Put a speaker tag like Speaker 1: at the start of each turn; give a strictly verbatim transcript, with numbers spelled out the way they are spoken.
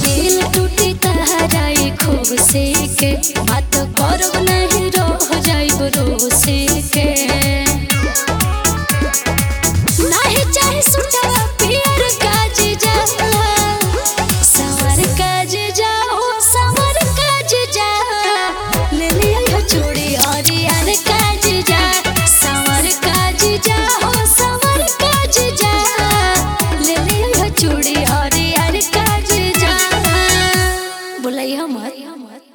Speaker 1: दिल टूटी तहराई खूब से के बात करब नहीं रह जाइब रोसे के नहीं चाहे सुटवा पियर काज जा सवर काज जाओ सवर काज जा ले लिया चूड़ी और यार काज जा सवर काज जाओ सवर काज जा ले लिया चूड़ी और यार काज जा बोलाई हमर